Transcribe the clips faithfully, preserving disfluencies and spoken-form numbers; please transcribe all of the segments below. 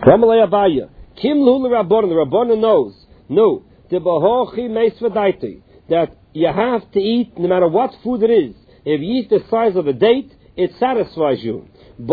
Ramalei Abaya. Kim Lula Rabbanon, the Rabbanon knows. No. The Bahochi Meisvadaiti. That you have to eat no matter what food it is. If you eat the size of a date, it satisfies you.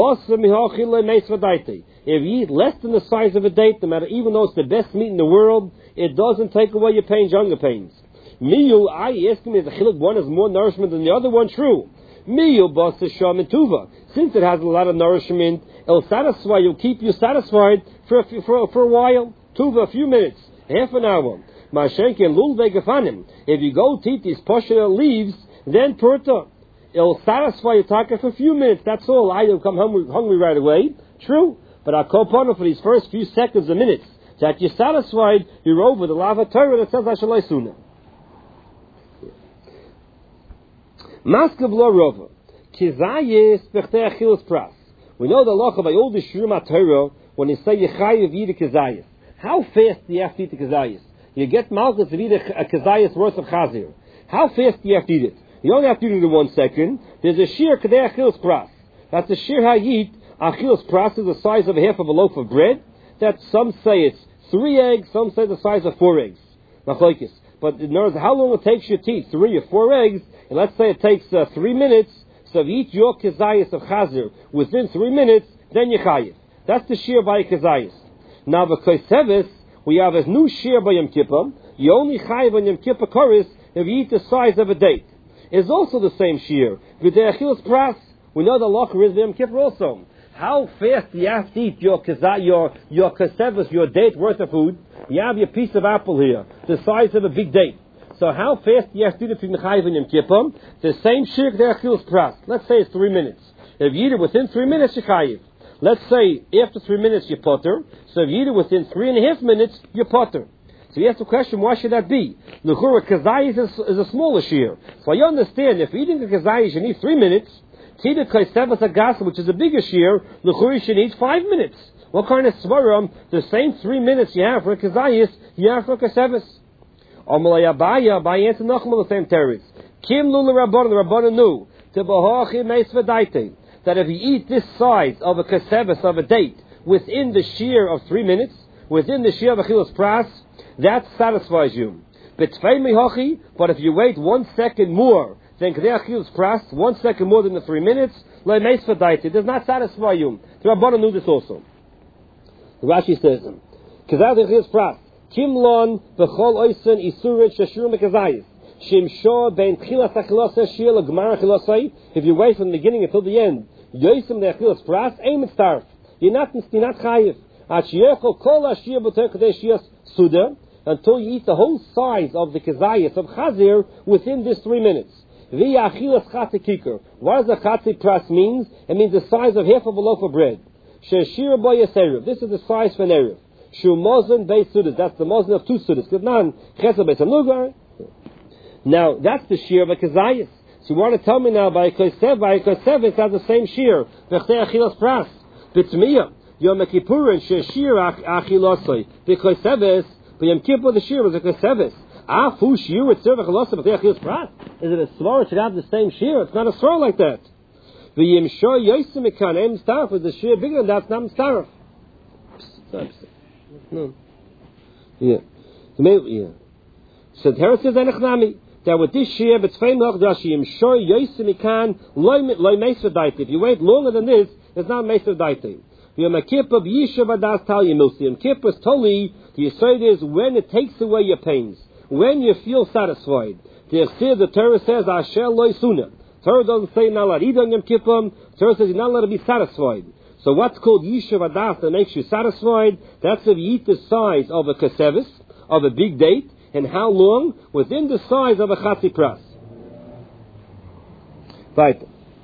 If you eat less than the size of a date, no matter, even though it's the best meat in the world, it doesn't take away your pains, younger pains. Miyu, I ask me, is a chiluk, one is more nourishment than the other one? True. Miyu basa sham and tuva. Since it has a lot of nourishment, it'll satisfy you, keep you satisfied for a, for, for a while. Tuva, a few minutes, half an hour. Mashenke lul vegafanim. If you go to eat these posher leaves, then purta. It'll satisfy your taka for a few minutes. That's all. I don't come hungry, hungry right away. True. But I'll kopana for these first few seconds or minutes. That you're satisfied, you're over the lava Torah that says Ashalai Sunnah. Maskav lo rova. Kizayis bechtei achilas pras. We know the law by all the Shurim Torah when they say Yechayev eat a kizayis. How fast do you have to eat the kizayis? You get malchus to eat a, a kizayis worth of chazir. How fast do you have to eat it? You only have to eat it in one second. There's a shir kadei achilas pras. That's a shir hayit. Achilas pras is the size of a half of a loaf of bread. That some say it's three eggs, some say the size of four eggs. Machlokes. But in other words, how long it takes you to eat three or four eggs, and let's say it takes uh, three minutes, so if you eat your kizayis of chazir within three minutes, then you chayiv. That's the shir by kizayis. Now, the koseves, we have a new shir by Yom Kippur. You only chayiv on Yom Kippur koris if you eat the size of a date. It's also the same shir. V'dei achilas pras, we know the locher is Yom Kippur also. How fast do you have to eat your kazay, your your kasevis, your date worth of food? You have your piece of apple here, the size of a big date. So how fast do you have to eat it from the chayiv in Yom Kippur? The same shir der achilas pras. Let's say it's three minutes. If you eat it within three minutes, you chayiv. Let's say after three minutes you potter. So if you eat it within three and a half minutes, you potter. So you ask the question, why should that be? L'chura kazayis is, is a smaller shir. So you understand, if eating the kazayis you need three minutes, Tida Kaisevas Agas, which is a bigger shear, L'churi should need five minutes. What kind of svaram? The same three minutes you have for a Kazayis, you have for a Kaisevas. Amalei Abaya, Abaya answered Nachman the same terrorists. Kim Lula Rabbanon, the Rabbanon knew, Tebahochi Meisvadaite, that if you eat this size of a Kaisevas, of a date, within the shear of three minutes, within the shear of Achilas Pras, that satisfies you. But if you wait one second more, then Kedei Achilas Pras, one second more than the three minutes, Le Meisvadaite, does not satisfy you. The Rabbanon knew this also. Rashi says, Kedei Achilas Pras, Kimlon B'chol Oisen Isurit Shashur Mekazayis, Shimshor Ben Tchilas Achilasa Shir L'Gmar Achilasai, if you wait from the beginning until the end, Yosim the Achilas Pras, Ein Mitzarf, you're not, you're not Chayiv, At Sheyechol Kol Ashir B'ter Kedei Shias Suda, until you eat the whole size of the Kazayis of Chazir within this three minutes. Via achilas chatzi kikar. What does a chatzi pras means? It means the size of half of a loaf of bread. Sheshir boyas erev. This is the size for an erev. Shu mozen beis sudas. That's the mozen of two sudas. Kivnan chesed beis hamlugar. Now that's the shear of a kazayis. So you want to tell me now by a kosev, by a kosev it has the same shear. V'chtei achilas pras. B'tzmiyah. Yom Kippurin sheshir achilasoi. V'koseves. But Yom Kippur the shear was a koseves. Ah, fu shear with servach losa b'chtei achilas pras. Is it a svar? It should have the same shear. It's not a svar like that. The yimshor yosim ikan em starf is the shear bigger than that's not starf. No. Yeah. Yeah. So Terra says enechnami that with this shear, but fein loch dashi yimshor yosim ikan loy loy meisvadaite. If you wait longer than this, it's not meisvadaite. The Yom Kippur b'yishav adas tal yimilsi. Yom Kippur is totally the yesod is when it takes away your pains, when you feel satisfied. The the Torah says asher loy suna. Torah doesn't say not allowed to eat on Yom Kippur. Torah says you're not allowed to be satisfied. So what's called yishav adas that makes you satisfied? That's if you eat the size of a kasevis, of a big date, and how long? Within the size of a chatzi pras. Right.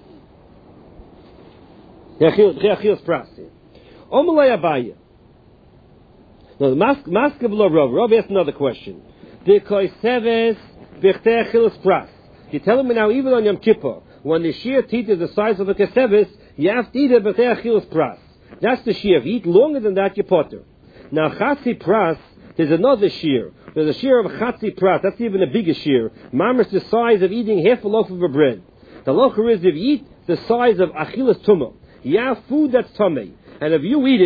Yechilas pras. Omalei Abaya. Now the mask of Rav. Rav asked another question. The koseves b'chtei achilas pras. You're telling me now, even on Yom Kippur, when the shear teeth is the size of a kasevis, you have to eat it b'chtei achilas pras. That's the shear. If you eat longer than that, you potter. Now chatzi pras, there's another shear. There's a shear of chatzi pras. That's even a bigger shear. Mamish the size of eating half a loaf of a bread. The locher is if you eat the size of achilas tumah, you have food that's tummy, and if you eat it,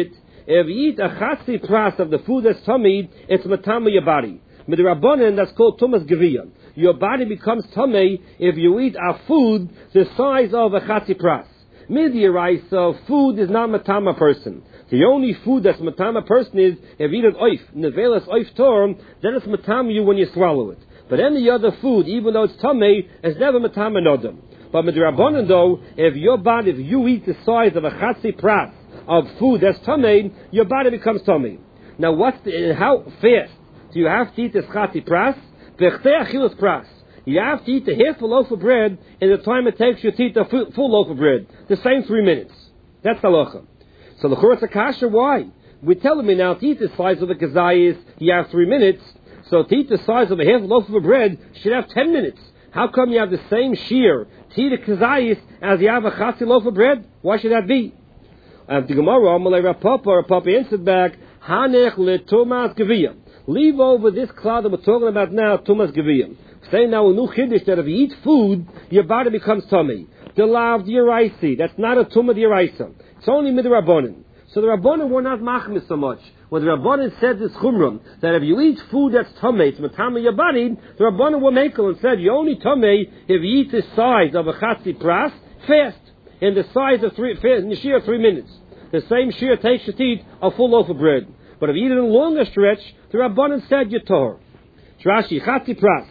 if you eat a chatzi pras of the food that's tummy, it's matama your body. Midrabanan, that's called tumas geviyah. Your body becomes tummy if you eat a food the size of a chatzi pras. Midiaraisa, food is not matama person. The only food that's matama person is if you eat an oif, nevelas oif torm, then it's matama you when you swallow it. But any other food, even though it's tummy, is never matama nodam. But midrabanan though, if your body, if you eat the size of a chatzi pras of food that's tummy, your body becomes tummy. Now what's the, how fast do you have to eat this chatzi pras? V'chtei achilas pras. You have to eat a half a loaf of bread in the time it takes you to eat a full, full loaf of bread. The same three minutes. That's halacha. So the church akasha, why? We're telling me now to eat the size of a kazayis, you have three minutes. So to eat the size of a half a loaf of bread, you should have ten minutes. How come you have the same shear to eat a kazayis as you have a chatzi loaf of bread? Why should that be? And the Gemara, Amalei Rav Papa, Rav Papa answered back, Hanech le tumas geviyah. Leave over this cloud that we're talking about now, tumas geviyah. Say now a new chiddush that if you eat food, your body becomes tummy. The lav d'iraisi, that's not a tumah d'iraisa. It's only midrabanan. So the rabbanan were not machmis so much. When the rabbanan said this chumram, that if you eat food that's tummy, it's matama your body, the rabbanan were makel and said, you only tummy if you eat the size of a chatzi pras, fast, in the size of three, fast, in the shear of three minutes. The same shear takes you to eat a full loaf of bread. But if you eat it in a longer stretch, the rabbanan said you tor. Rashi, chatzi pras.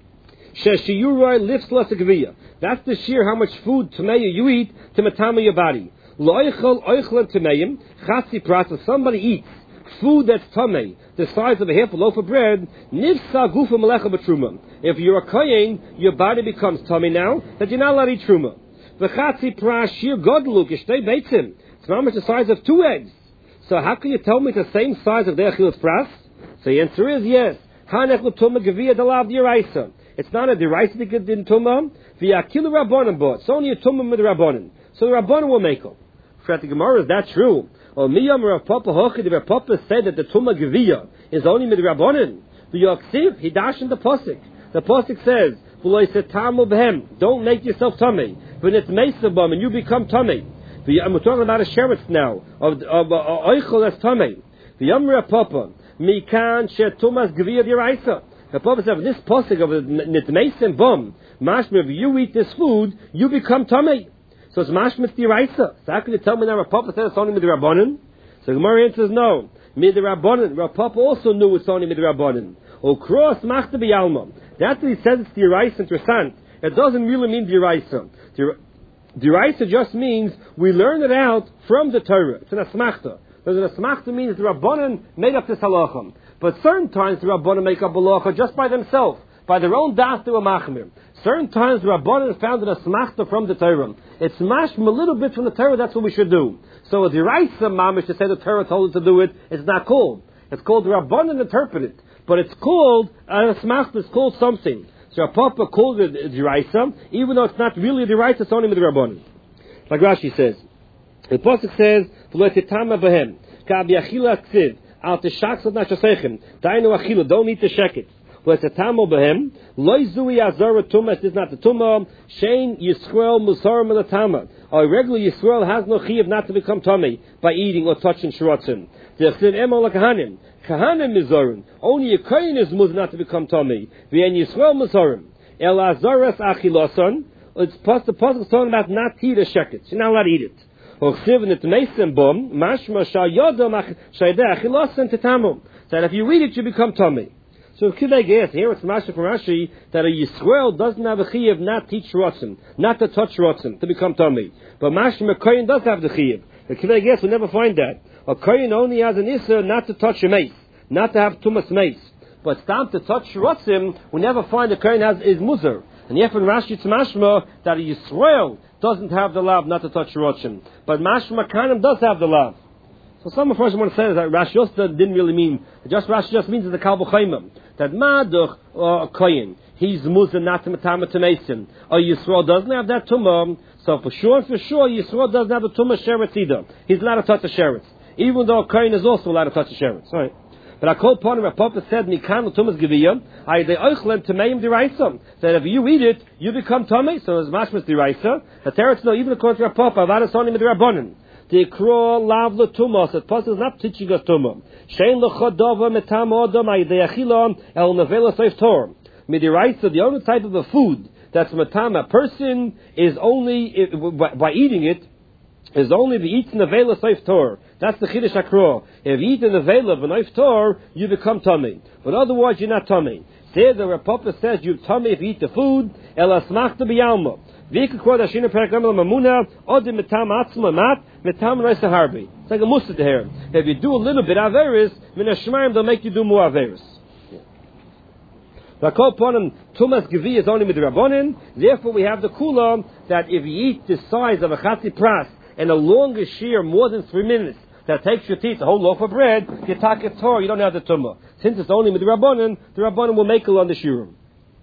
Sheshiyuroi lifts lasagviyah. That's the sheer how much food tameya you eat to matama your body. Loichel oichel tameim chatzi pras. If somebody eats food that's tamei, the size of a half a loaf of bread, nifsa gufa melecha b'truma. If you're a kohen, your body becomes tamei now that you're not allowed to eat truma. The chatzi pras sheer godluk ishtei beitzim. It's not much the size of two eggs. So how can you tell me it's the same size of the achilas pras? So the answer is yes. Hanech l'tuma geviyah dalav d'iraisa. It's not a deraisa in tumah. V'yakilu rabbanon bo. It's only a tumah with rabbanon. So the rabbanon will make it. Fret the Gemara, is that true? Or miyam Rav Papa hochi. The Rav Papa said that the tumah geviyah is only with rabbanon. V'yaksiv he dash in the pasuk. The pasuk says, "V'lo yisetamu b'hem." Don't make yourself tummy. When it's meisabam and you become tummy. We're talking about a sheretz now of of oichel that's tummy. V'yam Rav Papa mikan shetumas geviyah deraisa. The Prophet said, this posik of nitmeisen bum, mashma, if you eat this food, you become tummy. So it's mashma d'iraisa. So how can you tell me now Rav Papa said it's only midrabanan? So the Gemara answers no. Midrabanan. Rav Papa also knew it's only midrabanan. O cross machta b'yalma. That's what he says it's d'iraisa, interessant. It doesn't really mean d'iraisa. D'iraisa just means we learn it out from the Torah. It's an asmachta. Because an asmachta means the Rabbanan made up this halacham. But certain times the Rabbanan make up halacha just by themselves. By their own das they were machmir. Certain times the Rabbanan found a asmachta from the Torah. It's mashma a little bit from the Torah, that's what we should do. So a d'iraisa mamish to say the Torah told us to do it, it's not called. It's called the Rabbanan interpret it. But it's called, an asmachta is called something. So a papa called it d'iraisa, even though it's not really d'iraisa, it's only with the Rabbanan. Like Rashi says. The pasuk says, "V'lotetama b'hem ka'bi achila ksiv al teshaksad nashasechem dainu achila." Don't eat the shekets. V'lotetama b'hem loy zui azara tumah. This is not the tumah. Shein yisrael musar melatama. A regular yisrael has no chiyuv not to become tummy by eating or touching shrotzim. The chsiv emo lakahanim kahanim mizorim. Only a kohen is muz not to become tummy. V'en yisrael musarim el azaras achilason. It's the pasuk is talking about not to eat the shekets. You're not allowed to eat it. So if you read it, you become tummy. So guess here it's mashma from Rashi that a Yisrael doesn't have a chiyuv not to teach rotzim, not to touch rotzim, to become tummy. But mashma kohen does have the chiyuv. The kivei guess we never find that. A kohen only has an issa not to touch a mace, not to have tumas mace. But stam to touch rotzim, we never find the kohen has is muzer. And yet in Rashi it's mashma that a Yisrael doesn't have the lav not to touch rotzim, but mashma kanim does have the lav. So some of us want to say that Rashi just didn't really mean. Just Rashi just means the kal b'chaimim that maduch or koyin he's muzer not to matama to mason. A Yisrael doesn't have that tumah, so for sure, for sure, Yisrael doesn't have the tumah sheretz either. He's allowed to touch the sheretz, even though koyin is also allowed to touch the sheretz. Right? But I called upon him, Rav Papa said, Mikan Tumas Geviyah, I they oichlem Tameim Diraisa. That if you eat it, you become Tamei, so it's Mashmas Diraisa. The Teretz no, even according to Rav Papa, Avadas Onim Midrabanan. The Kro lav l'tumah. The pasuk is not teaching us tumah. Shein l'chodava metam odom aydeachilon el nevela seif tor. Midiraisa, the only type of a food that's matam a person is only by, by eating it is only the eats nevela seif tor. That's the chiddush hakro. If you eat in the nevela of a knife tor, you become tummy. But otherwise, you're not tummy. There, the Rav Papa says you're tummy if you eat the food. El asmachta b'yalma. It's like a mussar here. If you do a little bit averis, min hashmarim they'll make you do more averis. The kol ponim tumas gevi is only midrabanan. Therefore, we have the kula that if you eat the size of a chatzi pras and a longer shear, more than three minutes, that takes your teeth a whole loaf of bread, you take a tor, you don't have the tumah. Since it's only midrabanan, the rabbanan will make it on the shirim.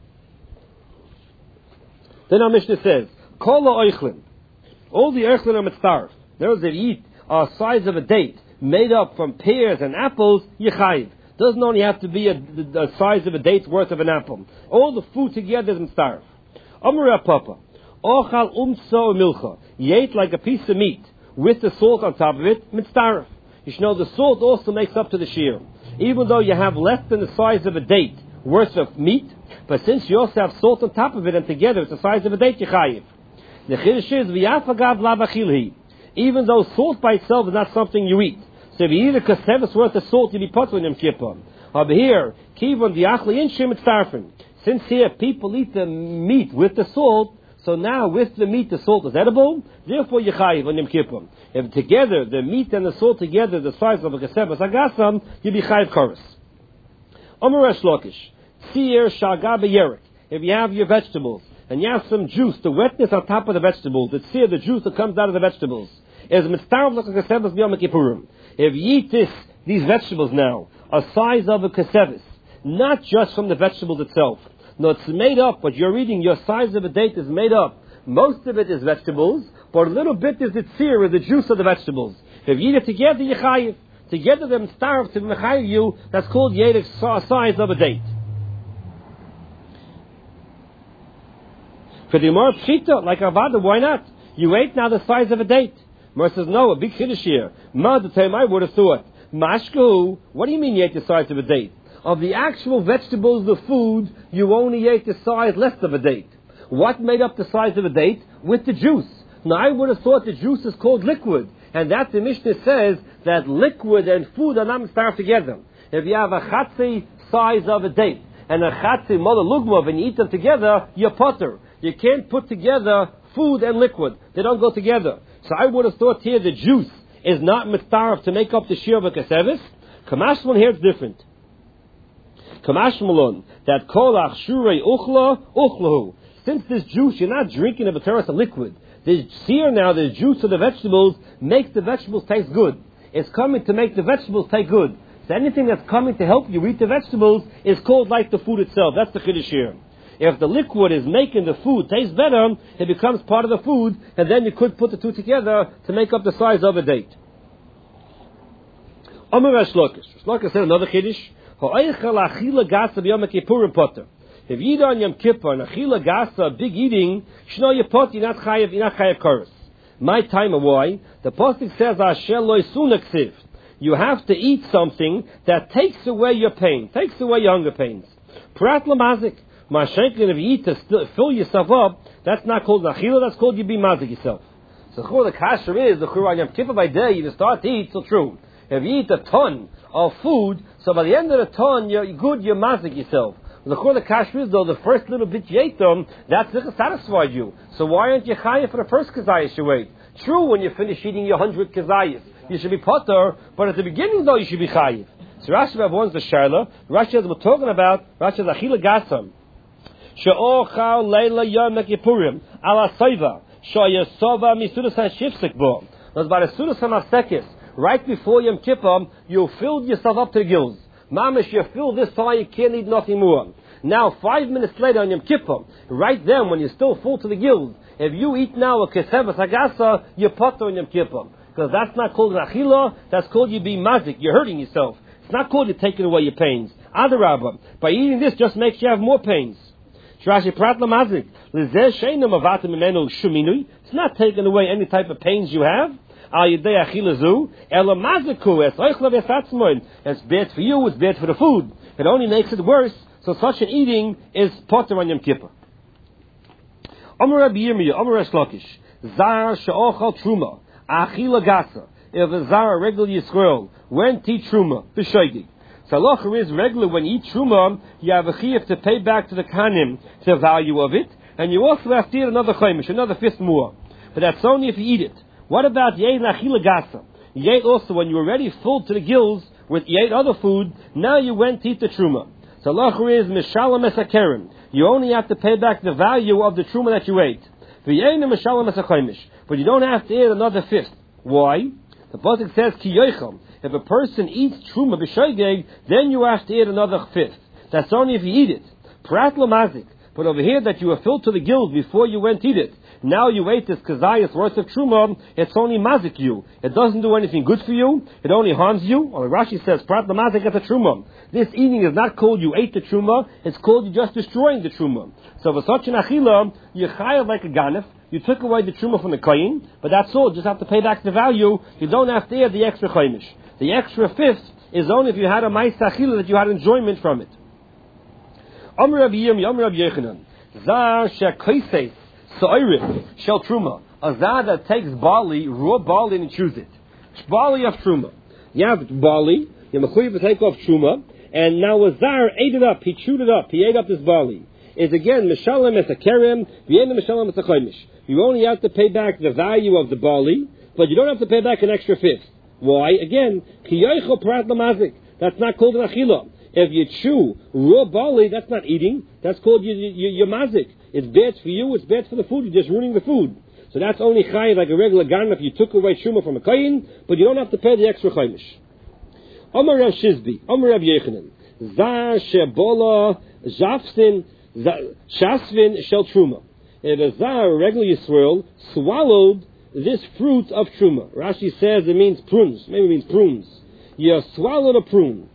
Then our Mishnah says, Kol ha'oichlin. All the oichlin are mitzaref. Those that eat are size of a date, made up from pears and apples, yichayiv. Doesn't only have to be a, the size of a date's worth of an apple. All the food together is mitzaref. Amar Papa, ochal umtso milcha. You ate like a piece of meat with the salt on top of it, mitzaref. You should know the salt also makes up to the shear. Even though you have less than the size of a date worth of meat, but since you also have salt on top of it, and together it's the size of a date, yichayiv. The chiddush is v'yafagav lavachilhi. Even though salt by itself is not something you eat, so if you eat a kasevis worth of salt, you be put on Yom Kippur. Over here, kivon diachli inshim mitzarfin. Since here people eat the meat with the salt, so now with the meat the salt is edible. Therefore, yichayiv on Yom Kippur. If together the meat and the salt together the size of a kasevis agasam, you be chayiv chorus. Omer Resh Lakish. If you have your vegetables and you have some juice, the wetness on top of the vegetables, the tzir, the juice that comes out of the vegetables, is mitzvah like a kasevis b'yom kippurim. If you eat this, these vegetables now, a size of a kasevis, not just from the vegetables itself. No, it's made up. What you're eating, your size of a date is made up. Most of it is vegetables, but a little bit is the tzir, or the juice of the vegetables. If you eat it together, you chayiv. Together, them starve to mechayiv you. That's called yedek size of a date. For the more pshita, like avada, why not? You ate now the size of a date. Mer says, no, a big chiddush here. Ma, the time I would have thought. Mashku, what do you mean you ate the size of a date? Of the actual vegetables, the food, you only ate the size less of a date. What made up the size of a date? With the juice. Now, I would have thought the juice is called liquid. And that the Mishnah says that liquid and food are not starved together. If you have a chatzi size of a date and a chatzi mother lugmav and you eat them together, you're potter. You can't put together food and liquid. They don't go together. So I would have thought here the juice is not mitzaref to make up the shear of a kasevis. Kamashmalon here it's different. Kamashmalon, that kolach shure uchla uchlahu. Since this juice, you're not drinking a b'teres a liquid. This sear now, the juice of the vegetables, makes the vegetables taste good. It's coming to make the vegetables taste good. So anything that's coming to help you eat the vegetables is called like the food itself. That's the chiddush here. If the liquid is making the food taste better, it becomes part of the food, and then you could put the two together to make up the size of a date. Amar Resh Lakish. Resh Lakish said another chiddush. Ha'oichel achila gasa b'yom kippurim potter. If you eat on Yom Kippur and achila gasa, big eating, shno you pot, you're not chayav, you're not chayav chorus. My time of why? The pasuk says Asher lo yisunaksiv. You have to eat something that takes away your pain, takes away your hunger pains. Prat lamazik. Mashenkin, if you eat to still fill yourself up, that's not called achila, that's called you be mazik yourself. So the kasher is, the churah Yom Kippur by day, you start to eat, so true. If you eat a ton of food, so by the end of the ton, you're good, you're mazik yourself. The churah kasher is, though, the first little bit you ate them, that's satisfied you. So why aren't you chayav for the first kazayas you ate? True, when you finish eating your hundred kazayas, you should be potter, but at the beginning, though, you should be chayav. So Rashi warns the Sharla. Rashi says we're talking about, Rashi says achila gasam. She'ochal leila yom kippurim ala soiva she'yasova misudas hashifsek bo. That's by the sudas hamasekis. Right before Yom Kippur, you filled yourself up to the gills. Mamish, you fill this far, you can't eat nothing more. Now, five minutes later on Yom Kippur, right then when you're still full to the gills, if you eat now a kesevas hagasa, you're potter on Yom Kippur. Because that's not called an achila, that's called you be mazik, you're hurting yourself. It's not called you taking away your pains. Adarabah, by eating this just makes you have more pains. Rashi prat lamazik. It's not taking away any type of pains you have. al yedei achilazu, ela maziku es oichle v'esatzmoin. It's bad for you, it's bad for the food. It only makes it worse, so such an eating is potter on Yom Kippur. Amar Rabbi Yirmiyah, Amar Resh Lakish, Zar she'ochal truma, achila gasa. If a zar, a regular Yisrael, went to eat truma, b'shoigig. So halacha is regular when you eat truma, you have a chiyuv to pay back to the kanim the value of it, and you also have to eat another chaimish, another fifth more. But that's only if you eat it. What about yeit achila gasa? You ate also when you were already full to the gills with you ate other food, now you went to eat the truma. So halacha is mishalem esakerim. You only have to pay back the value of the truma that you ate. But you don't have to eat another fifth. Why? The pasuk says ki yochel. If a person eats truma b'shoigeg, then you have to eat another fifth. That's only if you eat it. Prat lamazik. But over here that you were filled to the gills before you went to eat it. Now you ate this kazayas worth of truma, it's only mazik you. It doesn't do anything good for you. It only harms you. Or Rashi says, prat lamazik at the truma. This eating is not called you ate the truma, it's called you just destroying the truma. So for such an achila, you chayav like a ganef. You took away the truma from the koyin, but that's all. You just have to pay back the value. You don't have to add the extra chaimish. The extra fifth is only if you had a ma'is achila that you had enjoyment from it. Amar Rabbi Yirmiyah, Amar Rabbi Yochanan, Zar she'koises sa'irif shel truma. A zar that takes barley, raw barley, and chews it. Barley of truma. You have barley, you're mechuyev to take off truma, and now a zar ate it up. He chewed it up. He ate up this barley. Is again mishalem es a kerem, v'yena mishalem es a chaimish. You only have to pay back the value of the barley, but you don't have to pay back an extra fifth. Why? Again, ki yoichel prat lamazik. That's not called an achila. If you chew raw barley, that's not eating. That's called your, your, your mazik. It's bad for you. It's bad for the food. You're just ruining the food. So that's only chay like a regular gan if you took away shuma from a kayin, but you don't have to pay the extra chaimish. Amar Rav Shizbi, Amar Rav Yechanan, Zar shebola zafsin shasvin shel truma. If a zar, a regular Yisrael, swallowed this fruit of truma. Rashi says it means prunes. Maybe it means prunes. You swallowed a prune.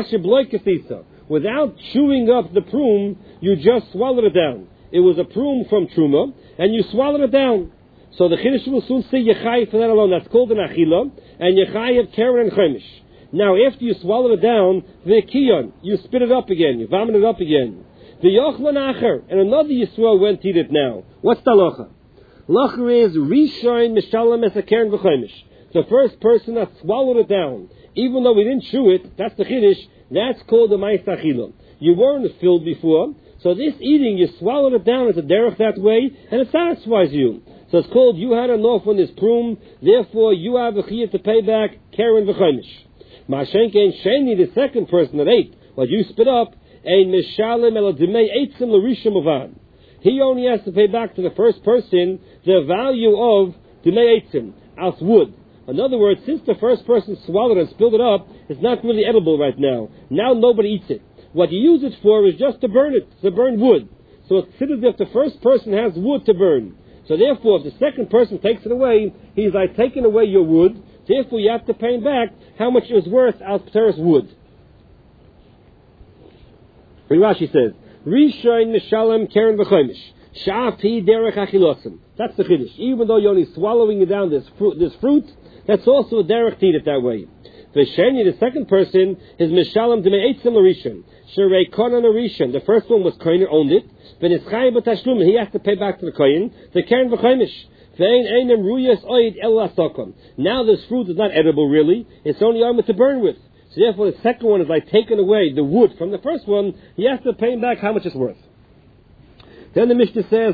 Without chewing up the prune, you just swallowed it down. It was a prune from truma, and you swallowed it down. So the Chiddush will soon say Yechai for that alone. That's called an Achila, and Yechai of Karen and Chaimish. Now, after you swallowed it down, the Kiyon, you spit it up again, you vomit it up again. The Yochlan Acher, and another Yisrael went to eat it now. What's the Locha? Locha is Rishon Mishalem Es HaKeren V'Chaimish. The first person that swallowed it down, even though we didn't chew it, that's the Chiddush, that's called the Ma'is Achila. You weren't filled before, so this eating, you swallowed it down as a derech that way, and it satisfies you. So it's called, you had enough on this prum, therefore you have a chiyah to pay back Keren V'Chaimish. Ma'ashenkein Sheni, the second person that ate what you spit up, ein mishalem el dimei eitzim l'rishon movan. He only has to pay back to the first person the value of dimei eitzim, as wood. In other words, since the first person swallowed and spilled it up, it's not really edible right now. Now nobody eats it. What you use it for is just to burn it, to burn wood. So it's considered that the first person has wood to burn. So therefore, if the second person takes it away, he's like taking away your wood. Therefore, you have to pay him back how much it was worth as Pteris wood. Rashi says, Rishon Mishalem Keren V'Chaimish. Sha'afi derech achilosim. That's the chiddush. Even though you're only swallowing it down this fruit, this fruit, that's also a derech to eat it that way. V'sheni, the second person, is Mishalem D'mei Eitzim L'Rishon. Sherei Konan L'Rishon. The first one was Koiner, owned it. V'nischayim B'Tashlum. He has to pay back to the Kohen. The Keren V'Chaimish. Now this fruit is not edible really, it's only armor to burn with. So therefore the second one is like taking away the wood from the first one, he has to pay him back how much it's worth. Then the Mishnah says,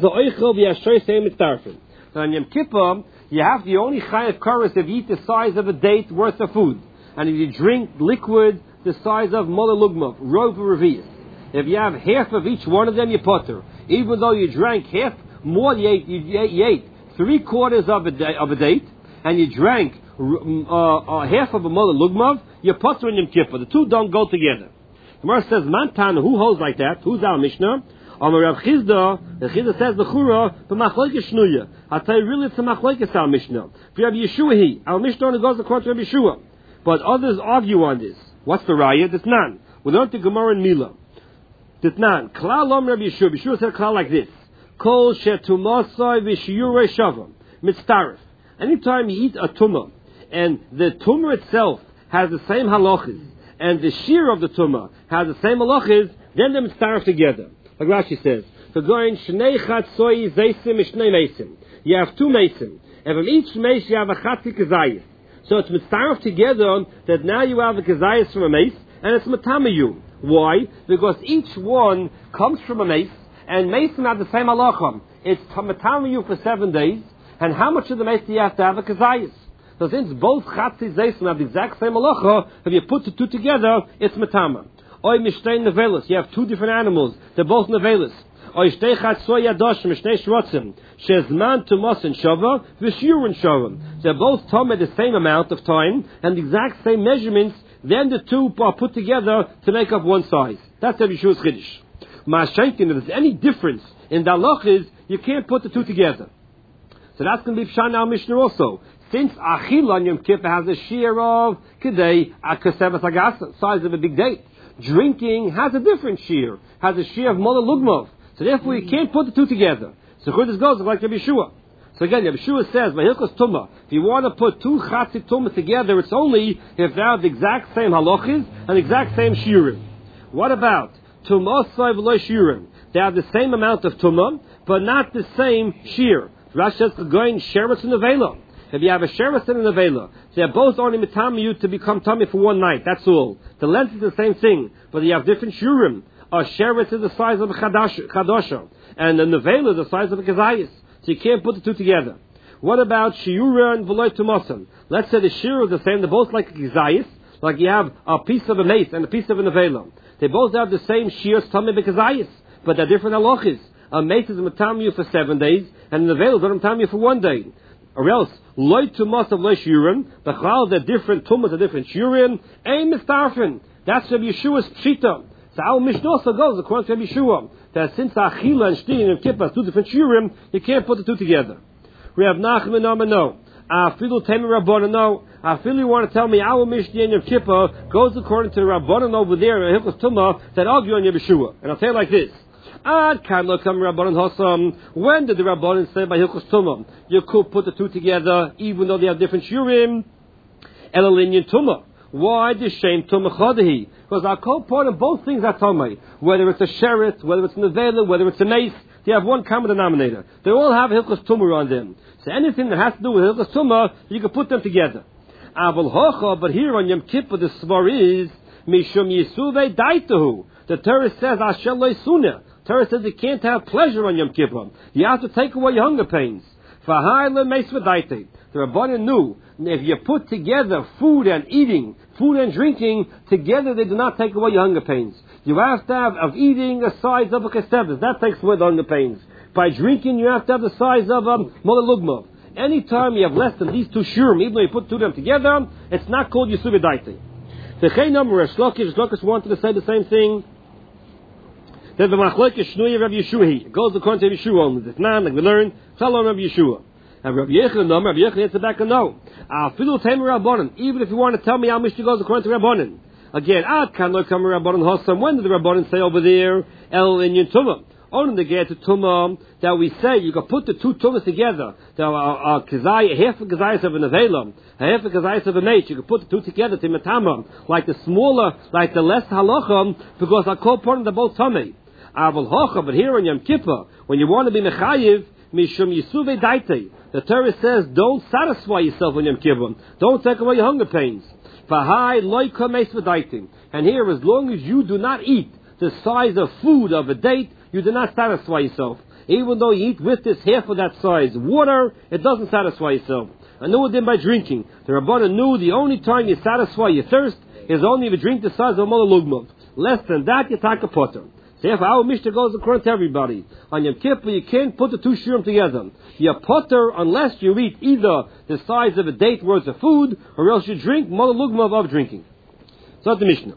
on Yom Kippur, you have the only chayav karas if you eat the size of a date worth of food. And if you drink liquid the size of mola lugmav, rov revius. If you have half of each one of them, you potter. Even though you drank half more, you ate, you ate, you ate three quarters of a, day, of a date, and you drank uh, uh, half of a mola lugmav, you're potter in Yom Kippur. The two don't go together. The Gemara says, Mantan, who holds like that? Who's our Mishnah? Amar Rav Chizda, the Chizda says, L'chura, b'machloikes shnuya. I'll tell you, really, it's a machloikes our Mishnah. For Rabbi Yeshua, he, our Mishnah only goes according to Rabbi Yeshua. But others argue on this. What's the raya? That's none. We learned the Gemara in Mila. That's none. Klal Om Rabbi Yeshua. Rabbi Yeshua said klal like this. Kol shetumasai v'shiyurei shavam. Mitztaref. Anytime you eat a tumah, and the tumah itself has the same halachas, and the shear of the tumah has the same halachas, then them starve together. Like Rashi says, going shnei chatzoi zeisim mishnei mesim. You have two mesim, and from each meis you have a chatzi kazayis. So it's mitzaref together that now you have a kazayis from a meis, and it's matamayu. Why? Because each one comes from a meis, and mesim have the same halachah. It's matamayu for seven days, and how much of the meis do you have to have a kazayis? So since both chatzi zeisim have the exact same halacha, if you put the two together, it's matama. Oy mishtei nevelis, you have two different animals, they're both nevelis. Oy shtei chatzoi yadosh mishtei shrotzim, shezman tumosin shava, v'shiurin shavim. They're both tomei the same amount of time, and the exact same measurements, then the two are put together to make up one size. That's Rabbi Yeshua's chiddush. Ma'ashenkin, if there's any difference in the halachas, you can't put the two together. So that's going to be Pshan now Mishnah also. Since Achil on Yom Kippur has a shear of Kedei Akasevas Agasa, size of a big date, drinking has a different shear, has a shear of Mola Lugmov. So therefore you can't put the two together. So Chudis goes like Rabbi Yeshua. So again, Rabbi Yeshua says, Vahilchos Tumah, if you want to put two Chatzi Tumah together, it's only if they have the exact same halachis and the exact same shiurim. What about Tumah Sai V'lo Shiurim? They have the same amount of Tumah, but not the same shear. Rashi says, going Sheretz and Nevela. If you have a Sheretz and a Nevela, they're both only mitamiyu to become tummy for one night. That's all. The length is the same thing, but you have different shurim. A Sheretz is the size of a chadasha, and a Nevela is the size of a kazayis. So you can't put the two together. What about shiura and v'loy tumosim? Let's say the shiur is the same. They're both like a kazayis, like you have a piece of a mace and a piece of a Nevela. They both have the same shiur tummy bekazayis, but they're different halachis. A mace is mitamiyu for seven days, and a Nevela is mitamiyu for one day. Or else, loy tumas of loy shiurim, the chal, they're different tumas, are different shiurim, ein mistarfin. That's Rabbi Yeshua's pshita. So our Mishnah also goes according to Rabbi Yeshua, that since Achila and Shtin and Kippah are two different shiurim, you can't put the two together. We have Nachman Amar no. Afilu Temi Rabbanan no. Afilu you want to tell me our Mishnah and Yom Kippur goes according to Rabbanan over there in Hilchos Tumah that argue on Rabbi Yeshua. And I'll tell you like this. Ad kan lo kam Rabbanan Hossam. When did the Rabbanan say by Hilchos Tumah you could put the two together even though they have different shiurim? Elalinian Tumah. Why the shame Tumah Chodehi? Because our co-part in both things are Tumah. Whether it's a Sheretz, whether it's a Nevela, whether it's a Mace, they have one common denominator. They all have Hilchos Tumah on them. So anything that has to do with Hilchos Tumah, you can put them together. Aval Hocha, but here on Yom Kippur the svar is Mishum Yisuvei Daitahu. The Torah says Asher Lo Yisuna. Torah says you can't have pleasure on Yom Kippur. You have to take away your hunger pains. The Rabbanan knew if you put together food and eating, food and drinking, together they do not take away your hunger pains. You have to have of eating a size of a kesevus. That takes away the hunger pains. By drinking, you have to have the size of a mola lugma. Anytime you have less than these two shurim, even though you put two of them together, it's not called Yisuv Daite. The Chei number Shlokish, Shlokish wanted to say the same thing. That the Machlokes Shnuya Rabbi Yeshua goes according to Rabbi Yeshua only. It's not like we learned. Shalom Rabbi Yeshua. And Rabbi Yechon, no, Rabbi Yechon answered back and no. Afilu Tamer Rabbanan. Even if you want to tell me how Mishnah goes according to Rabbanan. Again, Ad kan lo kam Rabbanan Hossam. When did the Rabbanan say over there? El Inyan Tumah. Only the get to Tumah that we say you can put the two Tumahs together. The uh, Kazai, half a Kazayas of a Nevelam, half a Kazayas of a Mate. You can put the two together to Matama, like the smaller, like the less halacham, because I call part of the both Tumah. Aval Hocha, but here on Yom Kippur, when you want to be Mechayiv, Mishum Yisuve Daite, the Torah says, don't satisfy yourself on Yom Kippur. Don't take away your hunger pains. Vahai loika meis v'daitim. And here, as long as you do not eat the size of food of a date, you do not satisfy yourself. Even though you eat with this half of that size water, it doesn't satisfy yourself. I know it then by drinking. The Rabbanan knew the only time you satisfy your thirst is only if you drink the size of a mola lugma. Less than that, you take a potter. Therefore, our Mishnah goes according to everybody. On Yom Kippur, you can't put the two shurim together. You potter unless you eat either the size of a date worth of food, or else you drink mola lugma of drinking. So that's the Mishnah.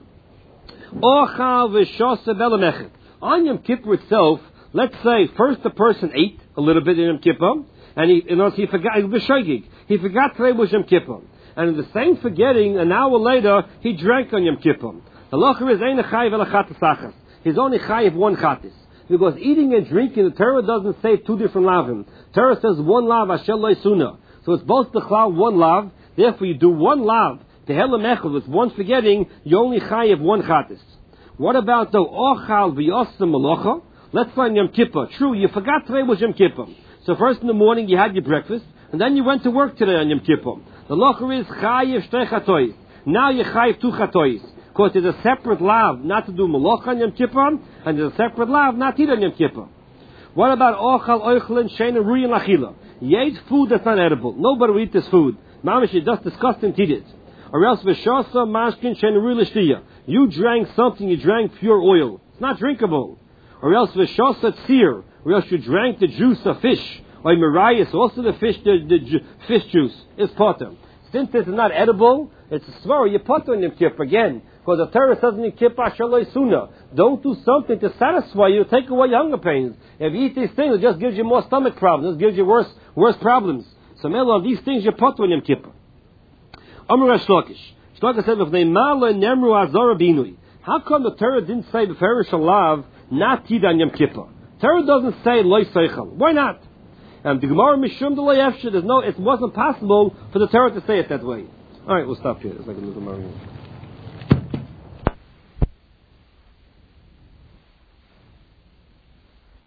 On Yom Kippur itself, let's say first the person ate a little bit in Yom Kippur, and he, you know, he forgot, he forgot today was Yom Kippur. And in the same forgetting, an hour later, he drank on Yom Kippur. The locher is ein chayiv el chatasachas. He's only chayiv one chatis. Because eating and drinking, the Torah doesn't say two different lavim. Torah says one lav asher lo yisuna. So it's both the cloud, one lav. Therefore, you do one lav to helam echad with one forgetting. You only chayiv one chatis. What about the ochal v'yosem malacha? Let's find Yom Kippur. True, you forgot today was Yom Kippur. So first in the morning you had your breakfast, and then you went to work today on Yom Kippur. The locher is chayiv shtei chatois. Now you chayiv two chatois. Because there's a separate lav not to do malacha on Yom Kippur, and there's a separate lav not to eat on Yom Kippur. What about ochal oichlin shein and ruyin lachila? You ate food that's not edible. Nobody will eat this food. Mamish, it's just disgusting to eat it. Or else v'shasa mashkin shein and ruyin l'shtiya. You drank something, you drank pure oil. It's not drinkable. Or else v'shasa tzir. Or else you drank the juice of fish. Or mirayas, also the fish, the, the ju- fish juice. It's potter. Since this is not edible, it's a svara. You potter in Yom Kippur again. Because the Torah says in Yom Kippur, shaloi suna. Don't do something to satisfy you, take away your hunger pains. If you eat these things, it just gives you more stomach problems. It gives you worse, worse problems. So, many of these things you potter in Yom Kippur. Amar Shlokish. Shlokish said, if they mala nemru azara binui. How come the Torah didn't say beferish alav not tid on Yom Kippur? Torah doesn't say loy seichel. Why not? And the Gemara mishum de loy efshir. There's no. It wasn't possible for the Torah to say it that way. All right, we'll stop here. It's like a Gemara.